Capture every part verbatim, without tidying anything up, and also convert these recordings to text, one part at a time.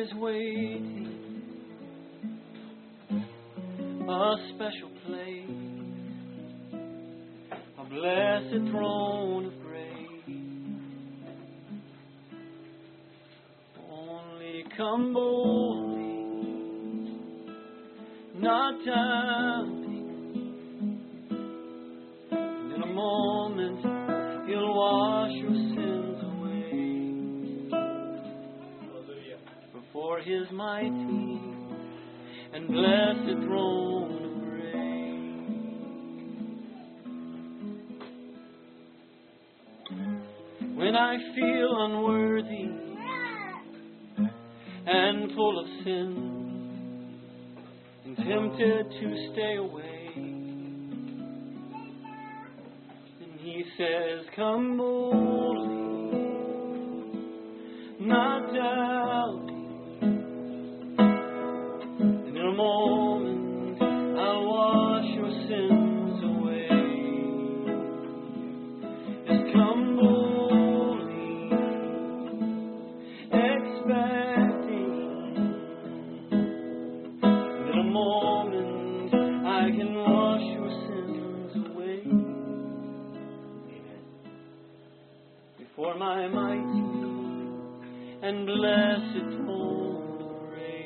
is waiting a special place, a blessed throne of grace. Only come boldly, not doubting, and in a moment He'll wash your sins away. Hallelujah. Before His mighty and blessed throne of grace. When I feel unworthy and full of sin and tempted to stay away, and He says, come boldly, not doubting. In a moment I'll wash your sins away. Just come boldly, expecting. In a moment I can wash your sins away. Before my mighty and blessed throne of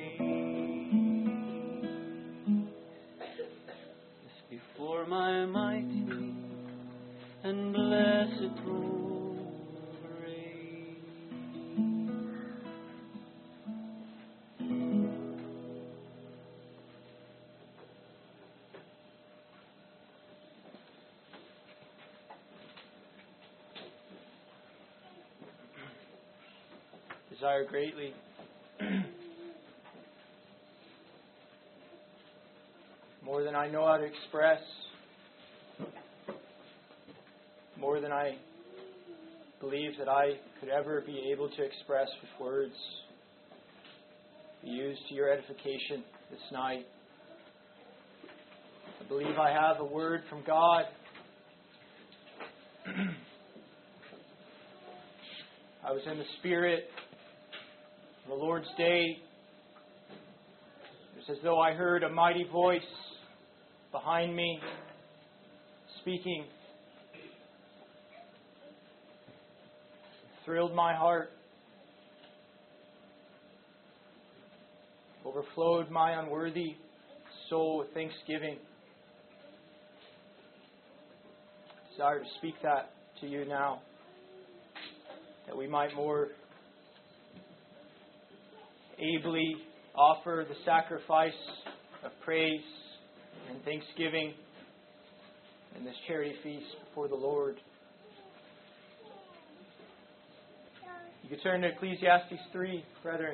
grace. Before my mighty and blessed throne of grace. Desire greatly more than I know how to express, more than I believe that I could ever be able to express with words, be used to your edification this night. I believe I have a word from God. I was in the Spirit on the Lord's Day. It was as though I heard a mighty voice behind me speaking. Thrilled my heart. Overflowed my unworthy soul with thanksgiving. Desire to speak that to you now, that we might more ably offer the sacrifice of praise and thanksgiving in this charity feast before the Lord. You can turn to Ecclesiastes three, brethren.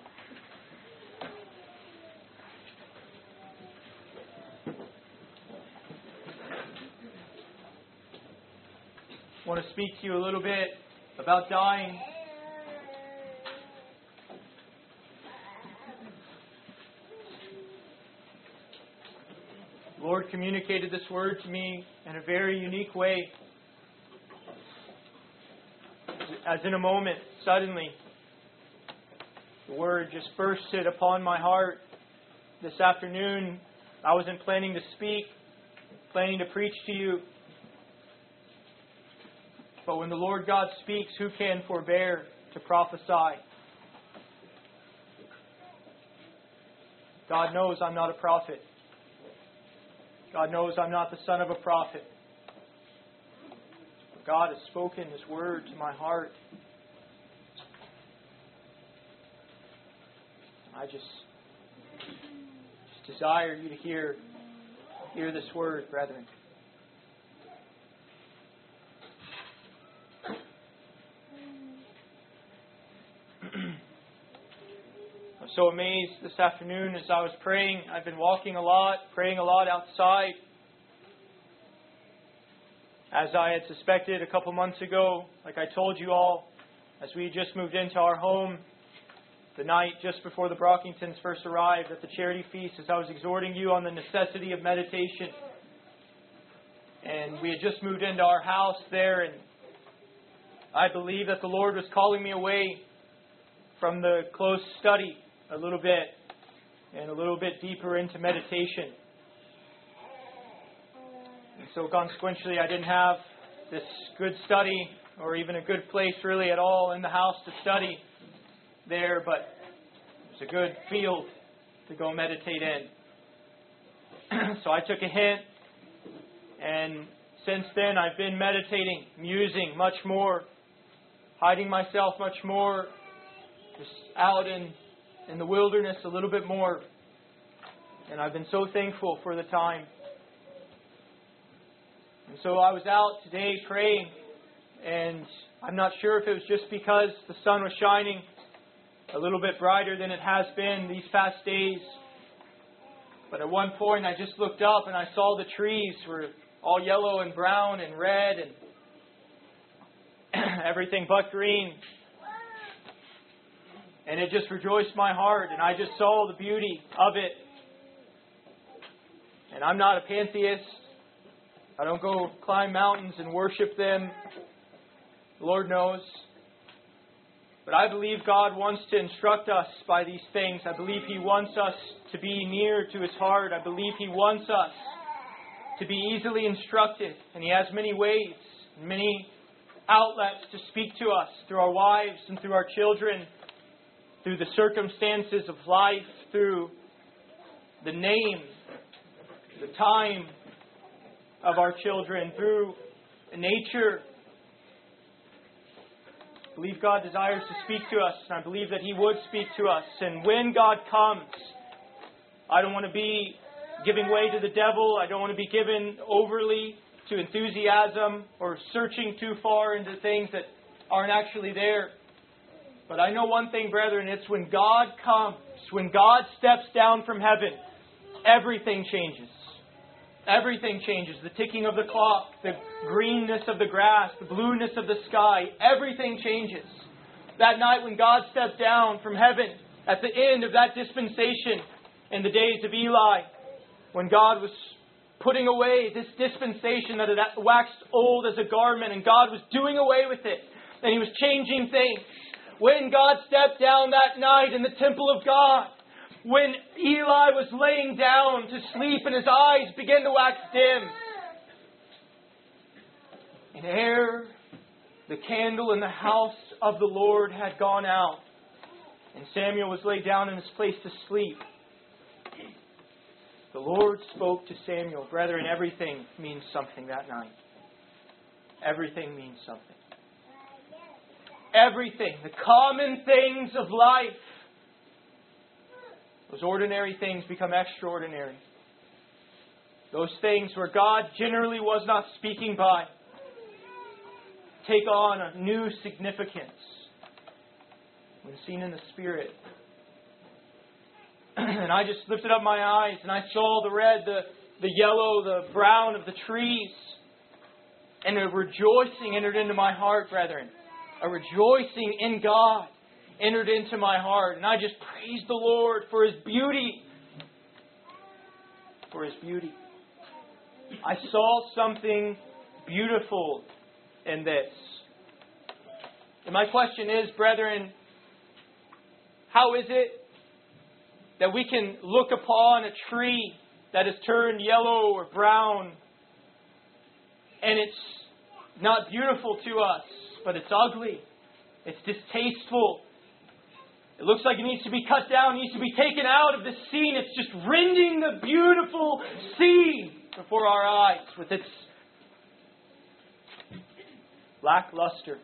I want to speak to you a little bit about dying. The Lord communicated this word to me in a very unique way. As in a moment, suddenly, the word just bursted upon my heart. This afternoon, I wasn't planning to speak, planning to preach to you. But when the Lord God speaks, who can forbear to prophesy? God knows I'm not a prophet. God knows I'm not the son of a prophet. But God has spoken His word to my heart. I just, just desire you to hear, hear this word, brethren. I'm so amazed this afternoon as I was praying. I've been walking a lot, praying a lot outside. As I had suspected a couple months ago, like I told you all, as we just moved into our home, the night just before the Brockingtons first arrived at the charity feast, as I was exhorting you on the necessity of meditation. And we had just moved into our house there, and I believe that the Lord was calling me away from the close study a little bit and a little bit deeper into meditation. And so consequently, I didn't have this good study or even a good place really at all in the house to study there, but it's a good field to go meditate in. So I took a hint, and since then I've been meditating, musing much more, hiding myself much more, just out in, in the wilderness a little bit more. And I've been so thankful for the time. And so I was out today praying, and I'm not sure if it was just because the sun was shining a little bit brighter than it has been these past days. But at one point I just looked up and I saw the trees were all yellow and brown and red and everything but green. And it just rejoiced my heart, and I just saw the beauty of it. And I'm not a pantheist. I don't go climb mountains and worship them. The Lord knows. But I believe God wants to instruct us by these things. I believe He wants us to be near to His heart. I believe He wants us to be easily instructed. And He has many ways, many outlets to speak to us through our wives and through our children, through the circumstances of life, through the name, the time of our children, through nature. I believe God desires to speak to us, and I believe that He would speak to us. And when God comes, I don't want to be giving way to the devil. I don't want to be given overly to enthusiasm or searching too far into things that aren't actually there. But I know one thing, brethren, it's when God comes, when God steps down from heaven, everything changes. Everything changes. The ticking of the clock, the greenness of the grass, the blueness of the sky, everything changes. That night when God stepped down from heaven, at the end of that dispensation in the days of Eli, when God was putting away this dispensation that had waxed old as a garment, and God was doing away with it, and He was changing things. When God stepped down that night in the temple of God, when Eli was laying down to sleep and his eyes began to wax dim, and ere the candle in the house of the Lord had gone out, and Samuel was laid down in his place to sleep, the Lord spoke to Samuel. Brethren, everything means something that night. Everything means something. Everything. The common things of life. Those ordinary things become extraordinary. Those things where God generally was not speaking by take on a new significance when seen in the Spirit. And I just lifted up my eyes and I saw the red, the, the yellow, the brown of the trees. And a rejoicing entered into my heart, brethren. A rejoicing in God entered into my heart. And I just praised the Lord for His beauty. For His beauty. I saw something beautiful in this. And my question is, brethren, how is it that we can look upon a tree that has turned yellow or brown and it's not beautiful to us, but it's ugly, it's distasteful, it looks like it needs to be cut down, it needs to be taken out of the scene, it's just rending the beautiful scene before our eyes with its lackluster.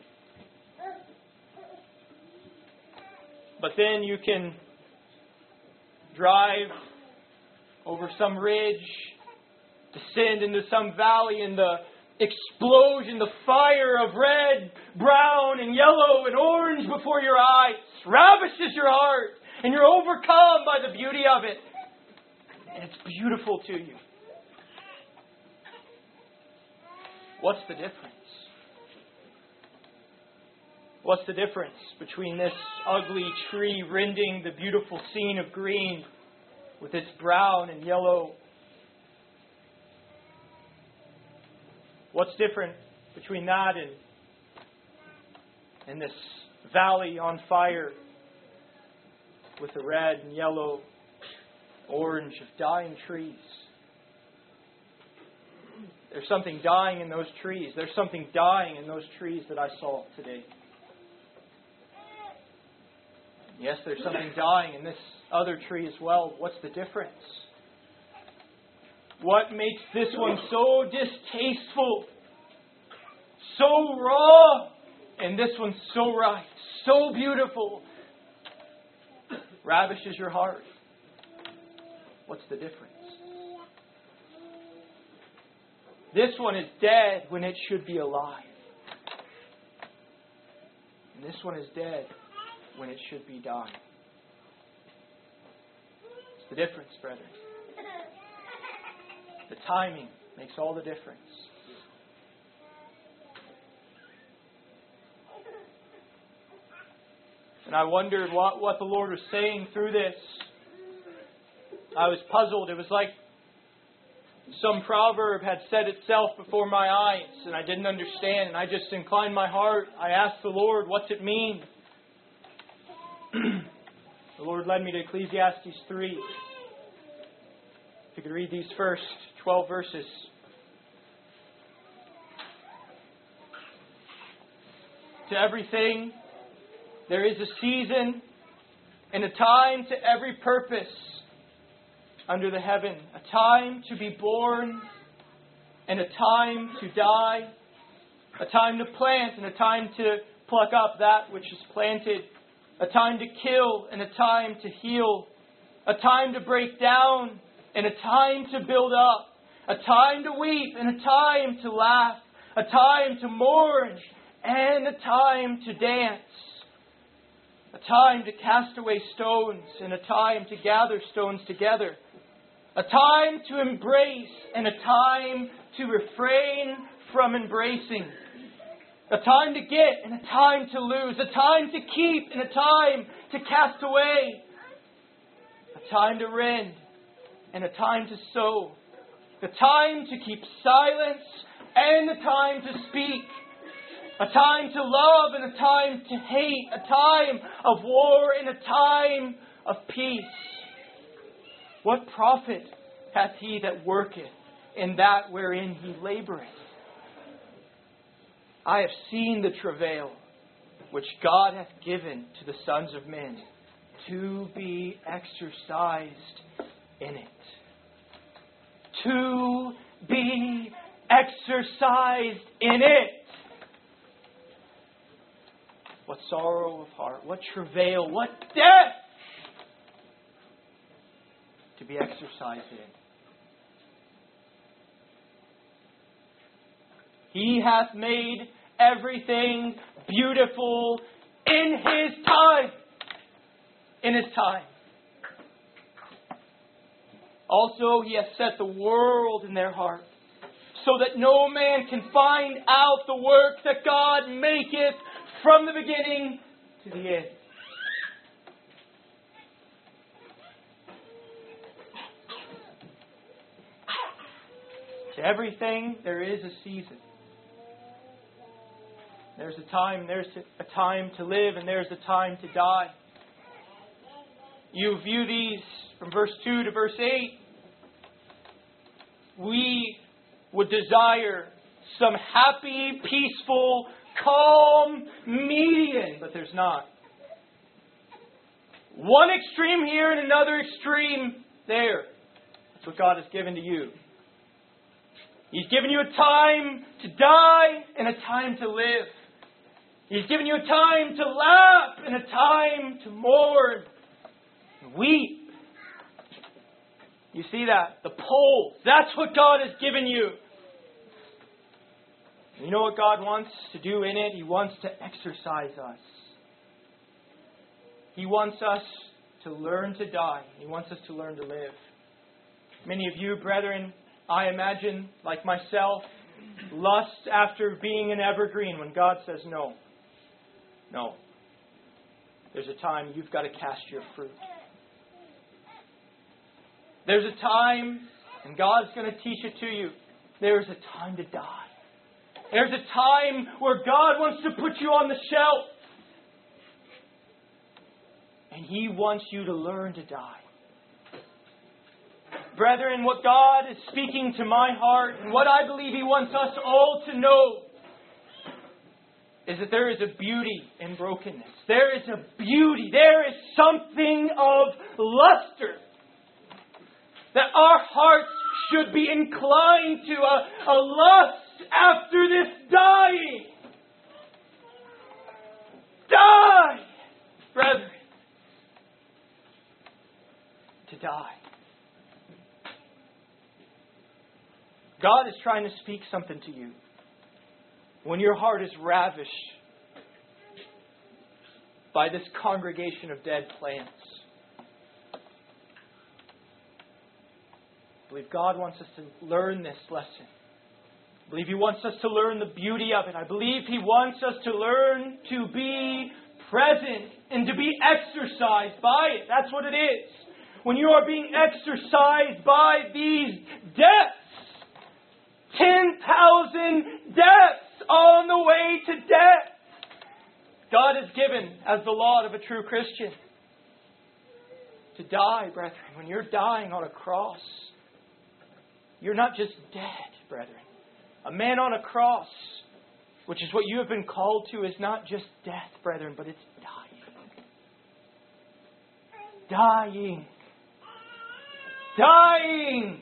But then you can drive over some ridge, descend into some valley, and the explosion, the fire of red, brown, and yellow, and orange before your eyes ravishes your heart, and you're overcome by the beauty of it. And it's beautiful to you. What's the difference? What's the difference between this ugly tree rending the beautiful scene of green with its brown and yellow? What's different between that and, and this valley on fire? with the red and yellow, orange of dying trees. There's something dying in those trees. There's something dying in those trees that I saw today. Yes, there's something dying in this other tree as well. What's the difference? What makes this one so distasteful, so raw, and this one so right, so beautiful, ravishes your heart? What's the difference? This one is dead when it should be alive. And this one is dead when it should be dying. It's the difference, brethren. The timing makes all the difference. And I wondered what, what the Lord was saying through this. I was puzzled. It was like some proverb had set itself before my eyes, and I didn't understand, and I just inclined my heart. I asked the Lord, what's it mean? The Lord led me to Ecclesiastes three. If you could read these first twelve verses. To everything there is a season and a time to every purpose under the heaven. A time to be born and a time to die. A time to plant and a time to pluck up that which is planted. A time to kill and a time to heal. A time to break down and a time to build up. A time to weep and a time to laugh. A time to mourn and a time to dance. A time to cast away stones and a time to gather stones together. A time to embrace and a time to refrain from embracing. A time to get and a time to lose. A time to keep and a time to cast away. A time to rend and a time to sow. A time to keep silence and a time to speak. A time to love and a time to hate. A time of war and a time of peace. What profit hath he that worketh in that wherein he laboureth? I have seen the travail which God hath given to the sons of men to be exercised in it. To be exercised in it. What sorrow of heart, what travail, what death to be exercised in. He hath made everything beautiful in His time. In His time. Also, He hath set the world in their heart, so that no man can find out the work that God maketh from the beginning to the end. To everything there is a season. There's a time, there's a time to live, and there's a time to die. You view these from verse two to verse eight. We would desire some happy, peaceful, calm median, but there's not. One extreme here and another extreme there. That's what God has given to you. He's given you a time to die and a time to live. He's given you a time to laugh and a time to mourn and weep. You see that? The poles. That's what God has given you. And you know what God wants to do in it? He wants to exercise us. He wants us to learn to die. He wants us to learn to live. Many of you, brethren, I imagine, like myself, lust after being an evergreen when God says no. No. There's a time you've got to cast your fruit. There's a time, and God's going to teach it to you, there's a time to die. There's a time where God wants to put you on the shelf. And He wants you to learn to die. Brethren, what God is speaking to my heart, and what I believe He wants us all to know, is that there is a beauty in brokenness. There is a beauty. There is something of luster that our hearts should be inclined to, a, a lust after this dying. Die, brethren. To die. God is trying to speak something to you when your heart is ravished by this congregation of dead plants. I believe God wants us to learn this lesson. I believe He wants us to learn the beauty of it. I believe He wants us to learn to be present and to be exercised by it. That's what it is. When you are being exercised by these deaths, ten thousand deaths on the way to death, God has given as the lot of a true Christian to die, brethren. When you're dying on a cross, you're not just dead, brethren. A man on a cross, which is what you have been called to, is not just death, brethren, but it's dying. Dying. Dying.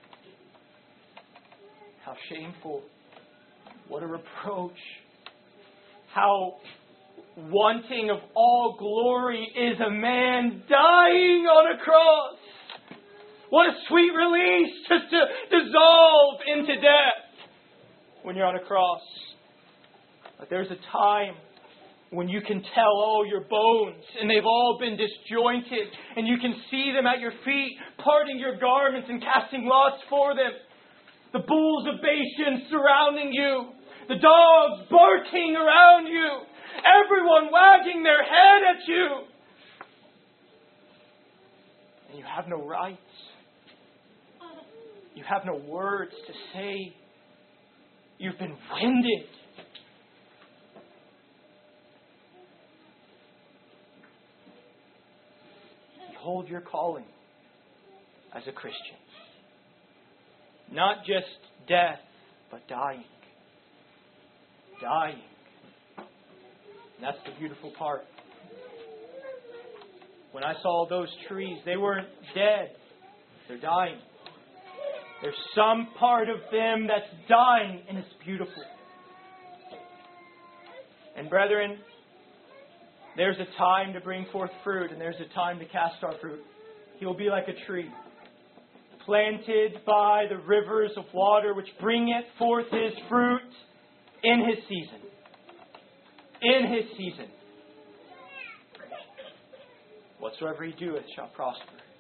How shameful. What a reproach. How wanting of all glory is a man dying on a cross. What a sweet release just to dissolve into death when you're on a cross. But there's a time when you can tell all your bones and they've all been disjointed, and you can see them at your feet, parting your garments and casting lots for them. The bulls of Bashan surrounding you, the dogs barking around you, everyone wagging their head at you. And you have no rights. You have no words to say. You've been winded. Behold your calling as a Christian. Not just death, but dying. Dying. And that's the beautiful part. When I saw those trees, they weren't dead. They're dying. There's some part of them that's dying, and it's beautiful. And brethren, there's a time to bring forth fruit, and there's a time to cast our fruit. He will be like a tree, planted by the rivers of water, which bringeth forth his fruit in his season. In his season. Whatsoever he doeth shall prosper.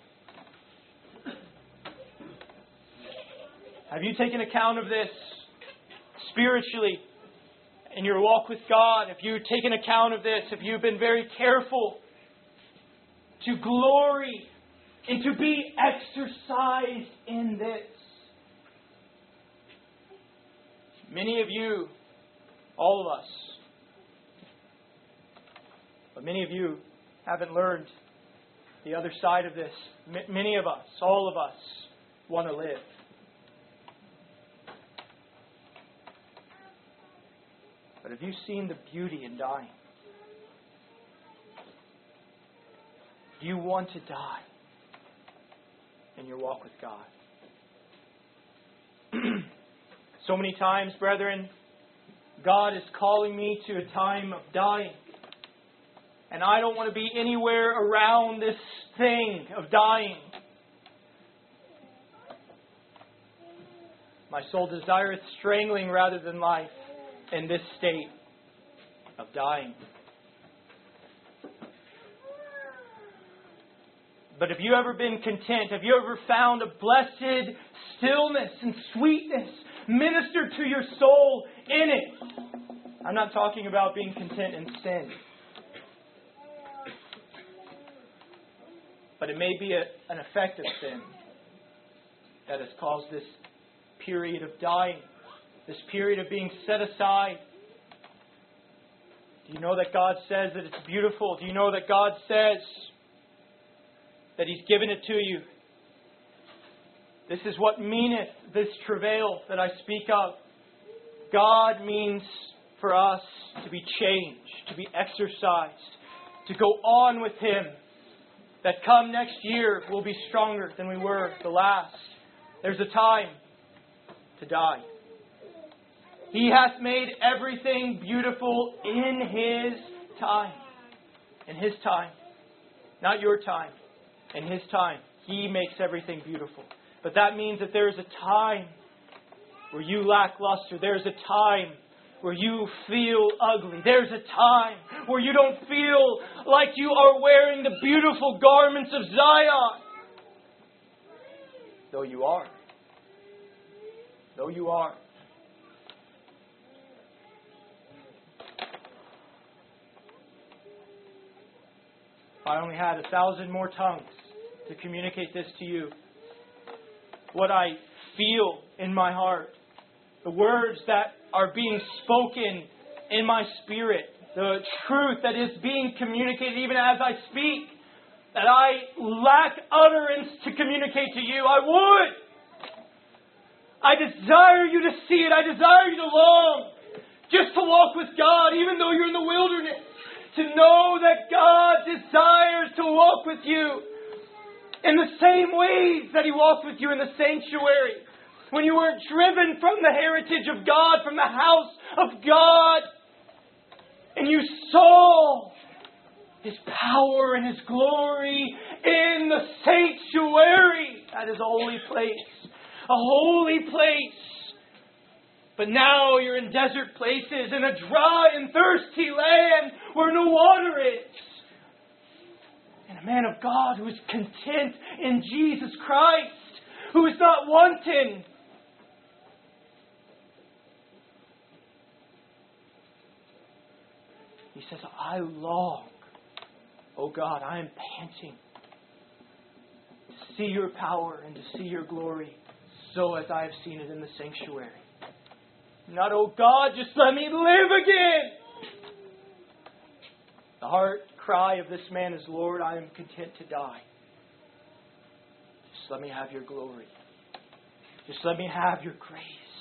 Have you taken account of this spiritually in your walk with God? Have you taken account of this? Have you been very careful to glory and to be exercised in this? Many of you, all of us, but many of you haven't learned the other side of this. M- many of us, all of us, want to live. But have you seen the beauty in dying? Do you want to die in your walk with God? So many times, brethren, God is calling me to a time of dying. And I don't want to be anywhere around this thing of dying. My soul desireth strangling rather than life in this state of dying. But have you ever been content? Have you ever found a blessed stillness and sweetness ministered to your soul in it? I'm not talking about being content in sin. But it may be a, an effect of sin that has caused this period of dying, this period of being set aside. Do you know that God says that it's beautiful? Do you know that God says that He's given it to you. This is what meaneth this travail that I speak of. God means for us to be changed, to be exercised, to go on with Him. That come next year we'll be stronger than we were the last. There's a time to die. He hath made everything beautiful in His time. In His time. Not your time. In His time. He makes everything beautiful. But that means that there is a time where you lack luster. There's a time where you feel ugly. There's a time where you don't feel like you are wearing the beautiful garments of Zion. Though you are. Though you are. If I only had a thousand more tongues to communicate this to you, what I feel in my heart, the words that are being spoken in my spirit, the truth that is being communicated even as I speak, that I lack utterance to communicate to you, I would. I desire you to see it. I desire you to long just to walk with God, even though you're in the wilderness. To know that God desires to walk with you in the same ways that He walked with you in the sanctuary. When you were driven from the heritage of God, from the house of God, and you saw His power and His glory in the sanctuary. That is a holy place. A holy place. But now you're in desert places, in a dry and thirsty land where no water is. And a man of God who is content in Jesus Christ, who is not wanting. He says, I long, oh God, I am panting to see your power and to see your glory, so as I have seen it in the sanctuary. Not, oh God, just let me live again. The heart cry of this man is, Lord, I am content to die. Just let me have your glory. Just let me have your grace.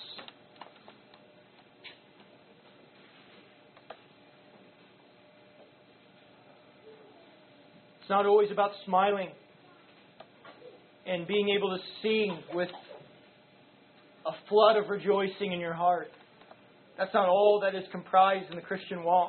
It's not always about smiling and being able to sing with a flood of rejoicing in your heart. That's not all that is comprised in the Christian walk.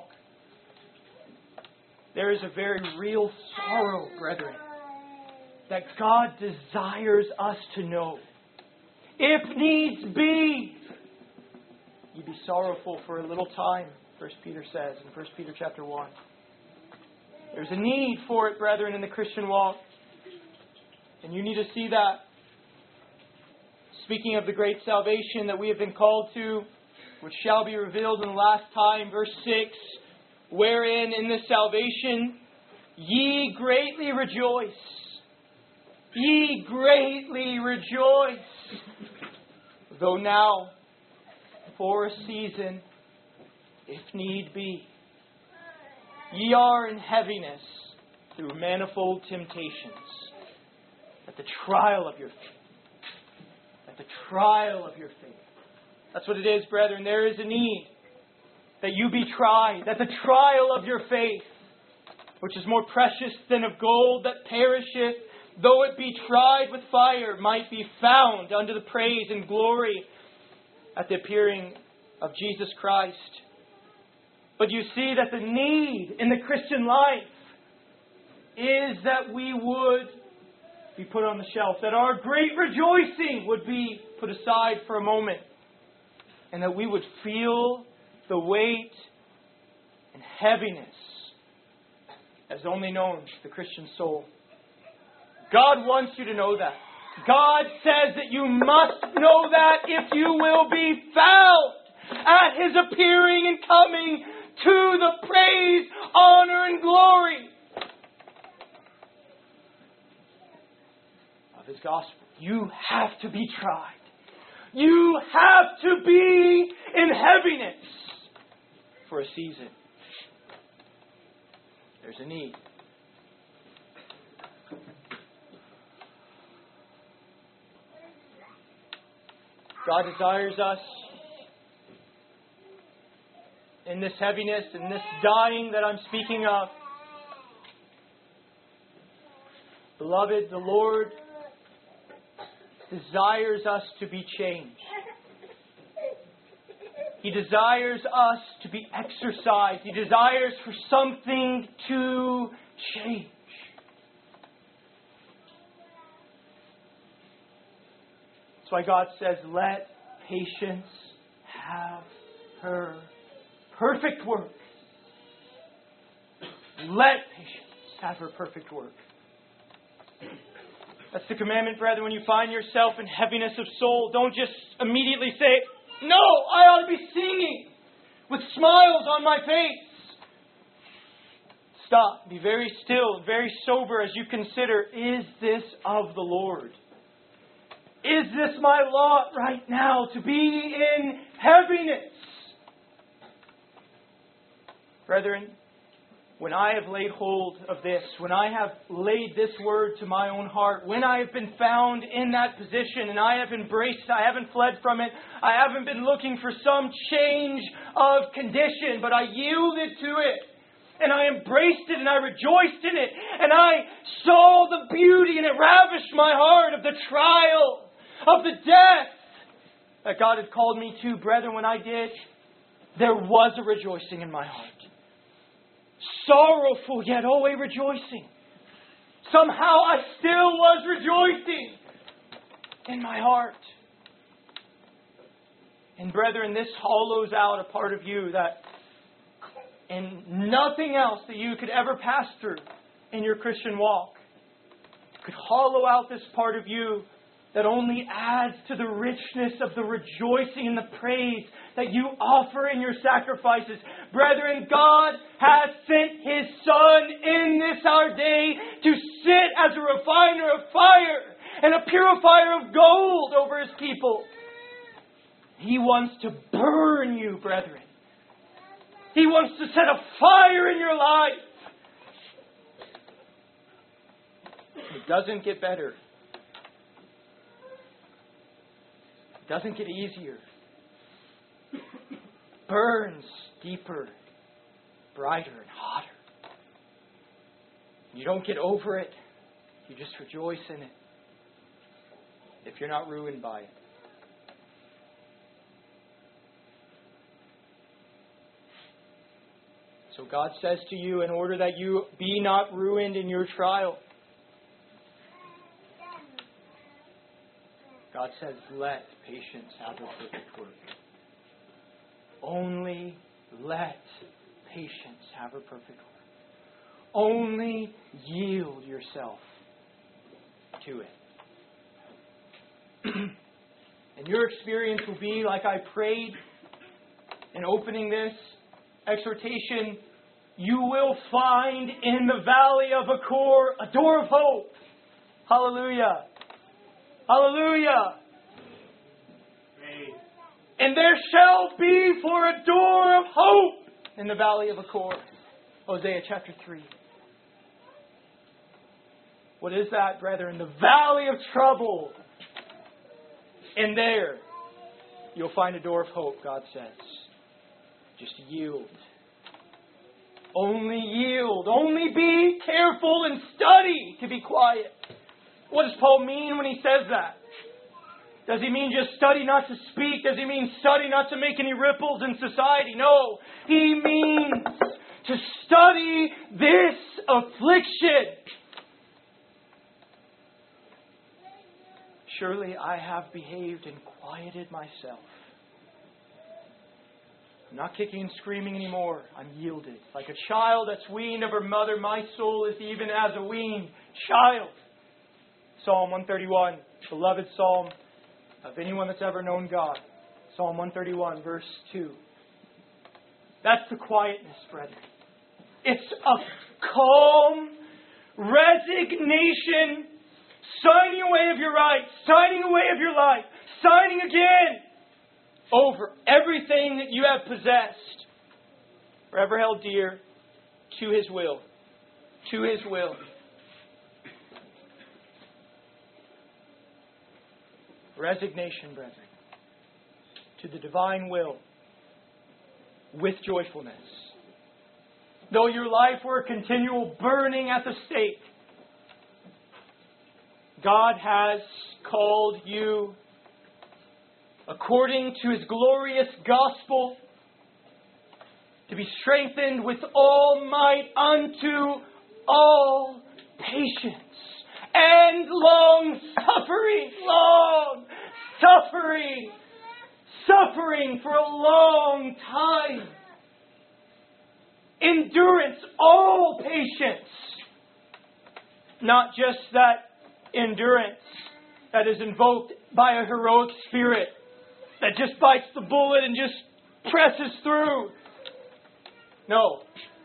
There is a very real sorrow, brethren, that God desires us to know. If needs be, ye be sorrowful for a little time, First Peter says in First Peter chapter one. There's a need for it, brethren, in the Christian walk. And you need to see that. Speaking of the great salvation that we have been called to, which shall be revealed in the last time, verse six, wherein in this salvation ye greatly rejoice. Ye greatly rejoice. Though now, for a season, if need be, ye are in heaviness through manifold temptations, at the trial of your faith. At the trial of your faith. That's what it is, brethren. There is a need that you be tried. That the trial of your faith, which is more precious than of gold that perisheth, though it be tried with fire, might be found unto the praise and glory at the appearing of Jesus Christ. But you see that the need in the Christian life is that we would be put on the shelf, that our great rejoicing would be put aside for a moment, and that we would feel the weight and heaviness as only known the Christian soul. God wants you to know that. God says that you must know that if you will be found at His appearing and coming to the praise, honor, and glory of His gospel. You have to be tried. You have to be in heaviness for a season. There's a need. God desires us in this heaviness, in this dying that I'm speaking of. Beloved, the Lord desires us to be changed. He desires us to be exercised. He desires for something to change. That's why God says, let patience have her perfect work. Let patience have her perfect work. That's the commandment, brethren. When you find yourself in heaviness of soul, don't just immediately say, no, I ought to be singing with smiles on my face. Stop. Be very still, very sober as you consider, is this of the Lord? Is this my lot right now, to be in heaviness? Brethren, when I have laid hold of this, when I have laid this word to my own heart, when I have been found in that position and I have embraced, I haven't fled from it, I haven't been looking for some change of condition, but I yielded to it. And I embraced it and I rejoiced in it. And I saw the beauty and it ravished my heart of the trial, of the death that God had called me to. Brethren, when I did, there was a rejoicing in my heart. Sorrowful, yet always rejoicing. Somehow I still was rejoicing in my heart. And brethren, this hollows out a part of you that, and nothing else that you could ever pass through in your Christian walk could hollow out this part of you that only adds to the richness of the rejoicing and the praise that you offer in your sacrifices. Brethren, God has sent His Son in this our day to sit as a refiner of fire and a purifier of gold over His people. He wants to burn you, brethren. He wants to set a fire in your life. It doesn't get better. It doesn't get easier. It burns deeper, brighter, and hotter. You don't get over it. You just rejoice in it. If you're not ruined by it. So God says to you, in order that you be not ruined in your trial, God says, let patience have her perfect work. Only let patience have her perfect work. Only yield yourself to it. And your experience will be like I prayed in opening this exhortation. You will find in the valley of Achor a door of hope. Hallelujah. Hallelujah. And there shall be for a door of hope in the valley of Achor. Hosea chapter three. What is that, brethren? The valley of trouble. And there you'll find a door of hope, God says. Just yield. Only yield. Only be careful and study to be quiet. What does Paul mean when he says that? Does he mean just study not to speak? Does he mean study not to make any ripples in society? No. He means to study this affliction. Surely I have behaved and quieted myself. I'm not kicking and screaming anymore. I'm yielded. Like a child that's weaned of her mother, my soul is even as a weaned child. Psalm one thirty-one, beloved psalm of anyone that's ever known God. Psalm one thirty-one, verse two. That's the quietness, brethren. It's a calm resignation, signing away of your rights, signing away of your life, signing again over everything that you have possessed, forever held dear, to His will. To His will. Resignation, brethren. to the divine will with joyfulness. Though your life were a continual burning at the stake, God has called you according to His glorious gospel to be strengthened with all might unto all patience and long suffering, long suffering, suffering for a long time. Endurance, all patience. Not just that endurance that is invoked by a heroic spirit that just bites the bullet and just presses through. No.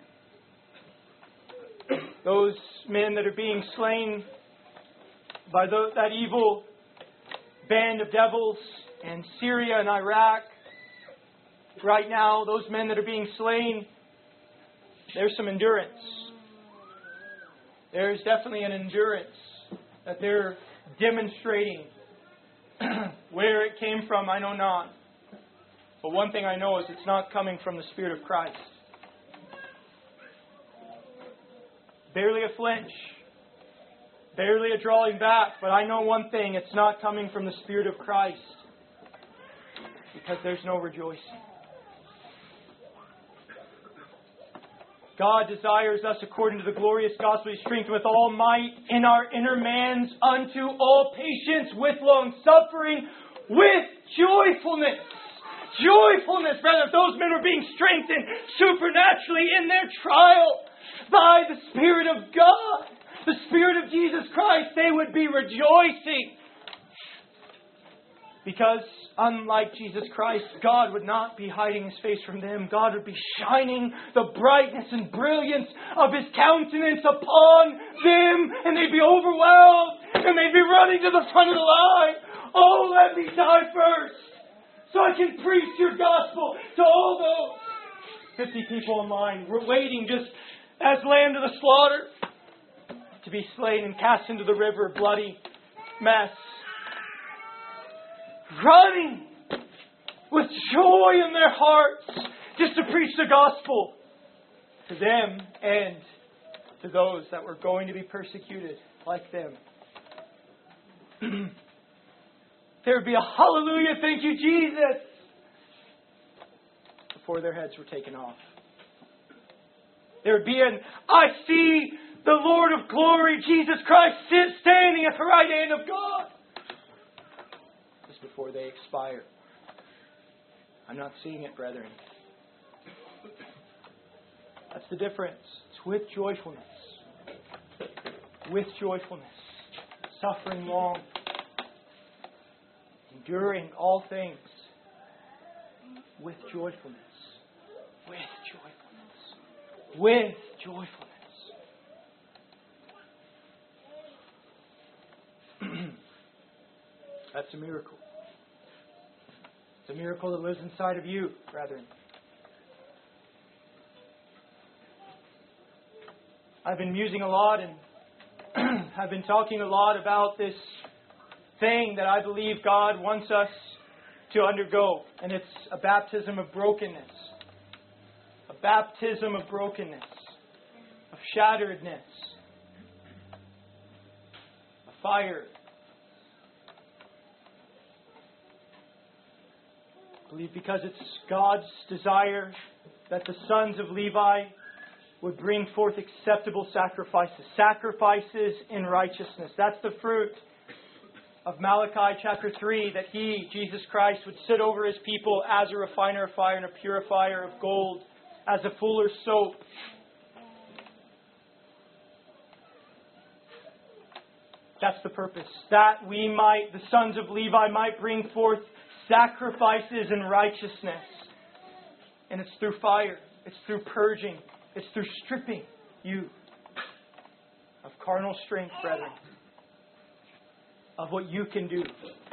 Those men that are being slain by the, that evil band of devils in Syria and Iraq right now, those men that are being slain, there's some endurance. There's definitely an endurance that they're demonstrating. Where it came from, I know not. But one thing I know is it's not coming from the Spirit of Christ. Barely a flinch. Barely a drawing back. But I know one thing, it's not coming from the Spirit of Christ. Because there's no rejoicing. God desires us, according to the glorious gospel, to be strengthened with all might in our inner mans unto all patience, with long suffering, with joyfulness. Joyfulness, brethren. If those men were being strengthened supernaturally in their trial by the Spirit of God, the Spirit of Jesus Christ, they would be rejoicing. Because unlike Jesus Christ, God would not be hiding His face from them. God would be shining the brightness and brilliance of His countenance upon them, and they'd be overwhelmed, and they'd be running to the front of the line. Oh, let me die first, so I can preach your gospel to all those fifty people in line. We're waiting just as lamb to the slaughter to be slain and cast into the river, bloody mess. Running with joy in their hearts just to preach the gospel to them and to those that were going to be persecuted like them. There would be a hallelujah, thank you, Jesus, before their heads were taken off. There would be an, I see the Lord of glory, Jesus Christ, sit standing at the right hand of God. Before they expire. I'm not seeing it, brethren. That's the difference. It's with joyfulness. With joyfulness. Suffering long. Enduring all things. With joyfulness. With joyfulness. With joyfulness. That's a miracle. It's a miracle that lives inside of you, brethren. I've been musing a lot and I've been talking a lot about this thing that I believe God wants us to undergo. And it's a baptism of brokenness. A baptism of brokenness. Of shatteredness. A fire. I believe because it's God's desire that the sons of Levi would bring forth acceptable sacrifices. Sacrifices in righteousness. That's the fruit of Malachi chapter three, that He, Jesus Christ, would sit over His people as a refiner of fire and a purifier of gold, as a fuller's soap. That's the purpose. That we might, the sons of Levi, might bring forth sacrifices in righteousness. And it's through fire. It's through purging. It's through stripping you of carnal strength, brethren. Of what you can do.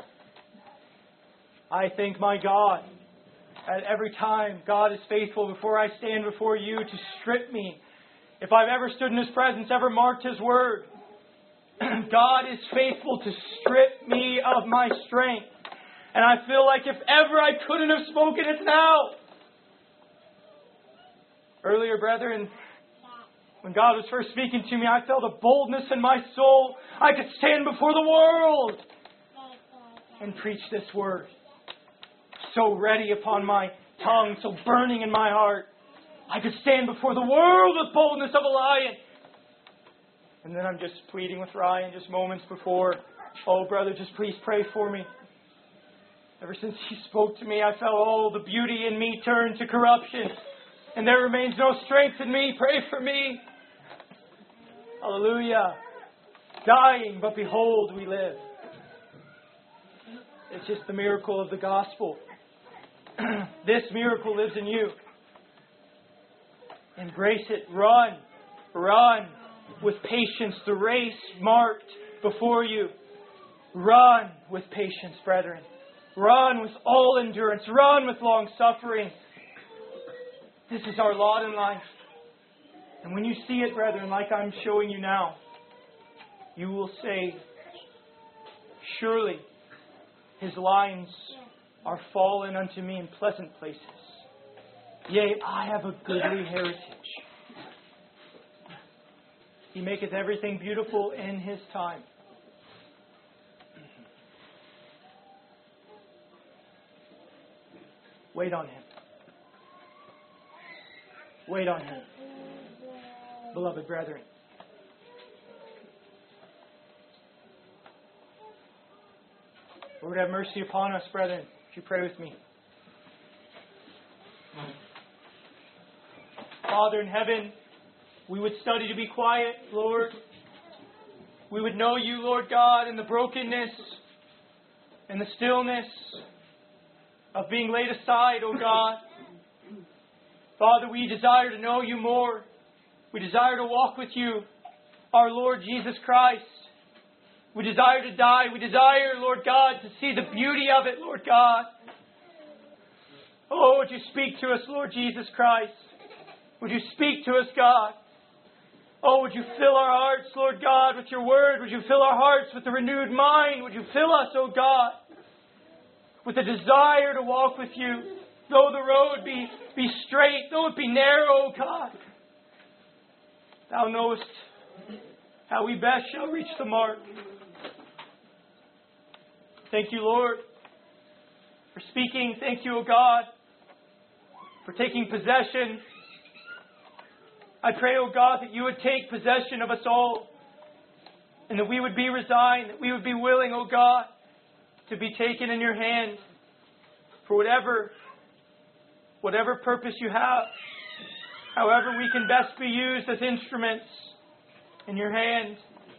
I thank my God that every time God is faithful before I stand before you to strip me. If I've ever stood in His presence, ever marked His word, God is faithful to strip me of my strength. And I feel like if ever I couldn't have spoken, it's now. Earlier, brethren, when God was first speaking to me, I felt a boldness in my soul. I could stand before the world and preach this word. So ready upon my tongue, so burning in my heart. I could stand before the world with boldness of a lion. And then I'm just pleading with Ryan just moments before. Oh, brother, just please pray for me. Ever since he spoke to me, I felt all the beauty in me turn to corruption. And there remains no strength in me. Pray for me. Hallelujah. Dying, but behold, we live. It's just the miracle of the gospel. This miracle lives in you. Embrace it. Run. Run with patience the race marked before you. Run with patience, brethren. Run with all endurance. Run with long suffering. This is our lot in life. And when you see it, brethren, like I'm showing you now, you will say, surely His lines are fallen unto me in pleasant places. Yea, I have a goodly heritage. He maketh everything beautiful in His time. Wait on Him. Wait on Him. Beloved brethren. Lord, have mercy upon us, brethren. Would you pray with me? Father in heaven, we would study to be quiet, Lord. We would know You, Lord God, in the brokenness and the stillness of being laid aside, O God. Father, we desire to know You more. We desire to walk with You, our Lord Jesus Christ. We desire to die. We desire, Lord God, to see the beauty of it, Lord God. Oh, would You speak to us, Lord Jesus Christ? Would You speak to us, God? Oh, would You fill our hearts, Lord God, with Your word? Would You fill our hearts with a renewed mind? Would You fill us, oh God, with a desire to walk with You? Though the road be, be straight, though it be narrow, oh God, Thou knowest how we best shall reach the mark. Thank You, Lord, for speaking. Thank You, O God, for taking possession. I pray, O God, that You would take possession of us all, and that we would be resigned, that we would be willing, O God, to be taken in Your hand for whatever, whatever purpose You have. However we can best be used as instruments in Your hand.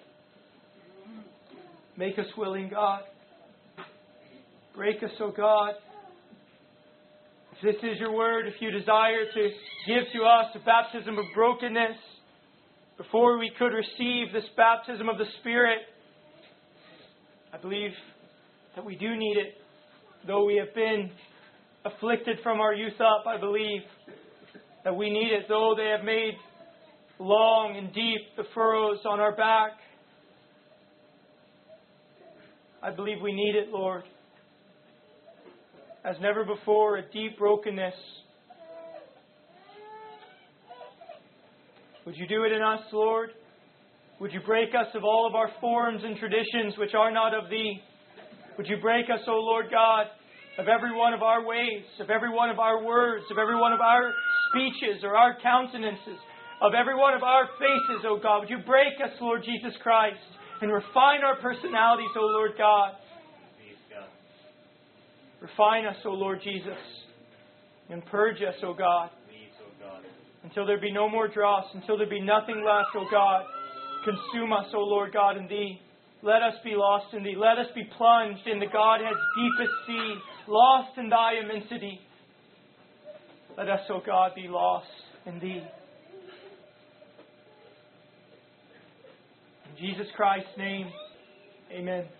Make us willing, God. Break us, O God. If this is Your word, if You desire to give to us a baptism of brokenness before we could receive this baptism of the Spirit, I believe that we do need it. Though we have been afflicted from our youth up, I believe that we need it. Though they have made long and deep the furrows on our back, I believe we need it, Lord. As never before, a deep brokenness. Would You do it in us, Lord? Would You break us of all of our forms and traditions which are not of Thee? Would You break us, O Lord God, of every one of our ways, of every one of our words, of every one of our speeches or our countenances, of every one of our faces, O God. Would You break us, Lord Jesus Christ, and refine our personalities, O Lord God. Refine us, O Lord Jesus, and purge us, O God, until there be no more dross, until there be nothing left, O God. Consume us, O Lord God, in Thee. Let us be lost in Thee. Let us be plunged in the Godhead's deepest sea, lost in Thy immensity. Let us, O God, be lost in Thee. In Jesus Christ's name, amen.